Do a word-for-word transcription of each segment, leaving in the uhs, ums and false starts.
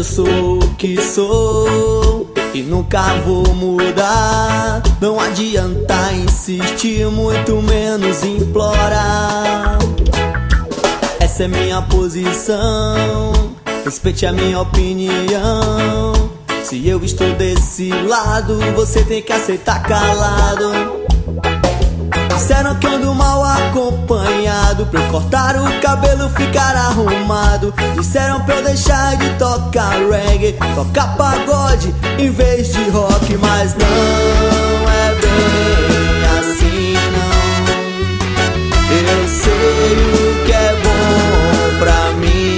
Eu sou o que sou e nunca vou mudar. Não adianta insistir, muito menos implorar. Essa é minha posição, respeite a minha opinião. Se eu estou desse lado, você tem que aceitar calado. Disseram que ando mal acompanhado, pra eu cortar o cabelo ficar arrumado. Disseram pra eu deixar de tocar reggae, tocar pagode em vez de rock. Mas não é bem assim não. Eu sei o que é bom pra mim,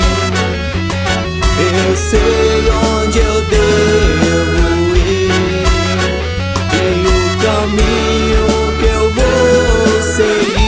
eu sei onde eu devo ir e o caminho que eu vou seguir.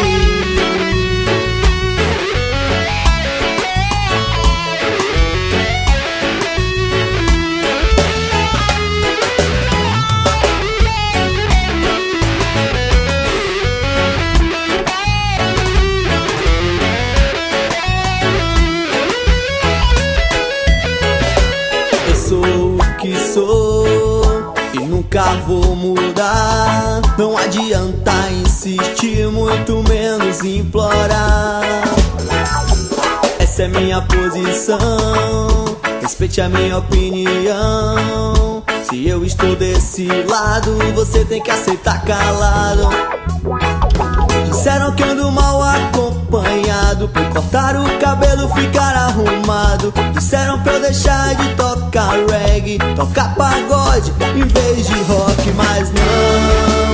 Eu sou o que sou e nunca vou mudar. Não adianta insistir, muito menos implorar. Essa é minha posição, respeite a minha opinião. Se eu estou desse lado, você tem que aceitar calado. Disseram que ando mal acompanhado, pra eu cortar o cabelo ficar arrumado. Disseram pra eu deixar de tocar reggae, tocar pagode em vez de rock. Mas não